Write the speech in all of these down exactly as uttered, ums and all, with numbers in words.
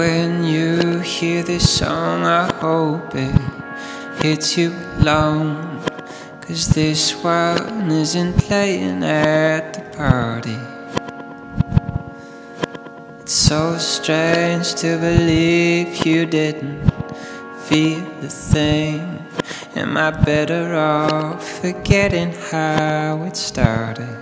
when you hear this song, I hope it hits you alone, 'cause this one isn't playing at the party. It's so strange to believe you didn't feel the thing. Am I better off forgetting how it started?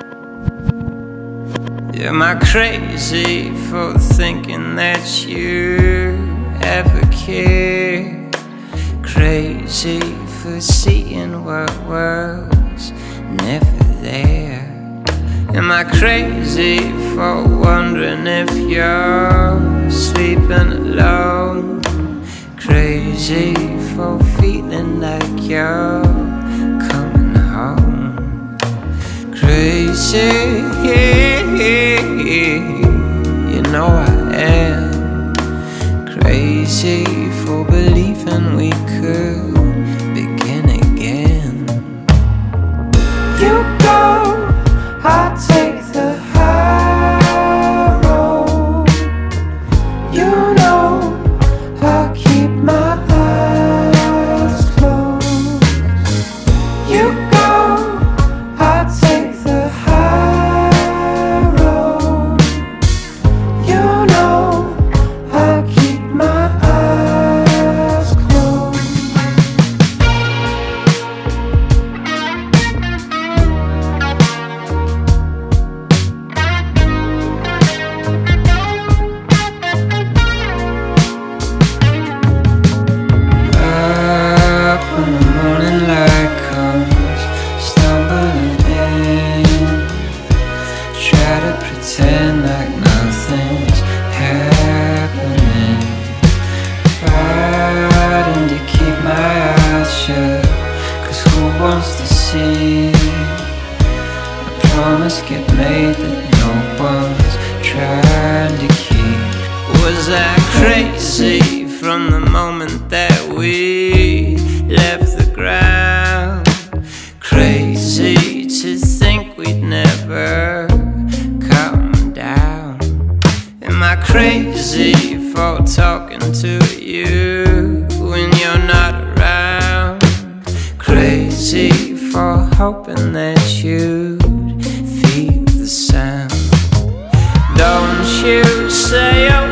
Am I crazy for thinking that you ever cared? Crazy for seeing what was never there? Am I crazy for wondering if you're sleeping alone? Crazy for feeling like you're coming home? Crazy, you know I am. Crazy for believing we could begin again. You go, I take the high road. You know I keep my eyes closed. You go, I take the high road. You know I keep my eyes closed. Up when the morning light comes, stumbling in. Try to pretend like nothing's happening. Fighting to keep my eyes shut, 'cause who wants to see a promise get made that no one's trying to keep? Was I crazy from the moment that we left the ground? Crazy to think we'd never come down? Am I crazy for talking to you when you're not around? Crazy for hoping that you'd feel the sound. Don't you say a